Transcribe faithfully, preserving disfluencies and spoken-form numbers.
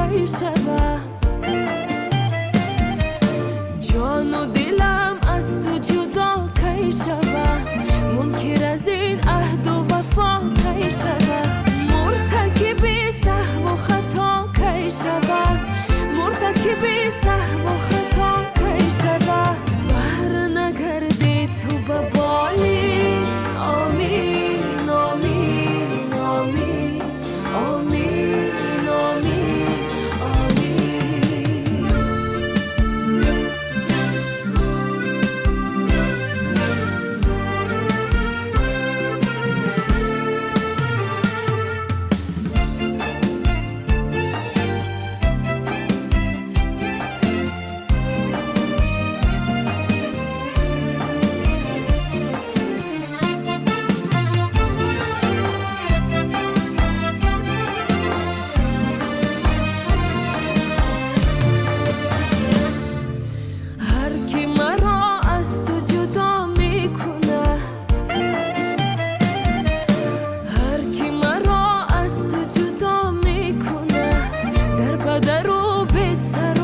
کی شود جان و دلم از تو جدا کی شود منکر از این عهد و وفا کی شود مرتکب سهو و خطا کی شود مرتکب سهو و خطا کی شود بهر نگردی تو به بالی آمین آمین آمین آمین آمین آمین در و به سر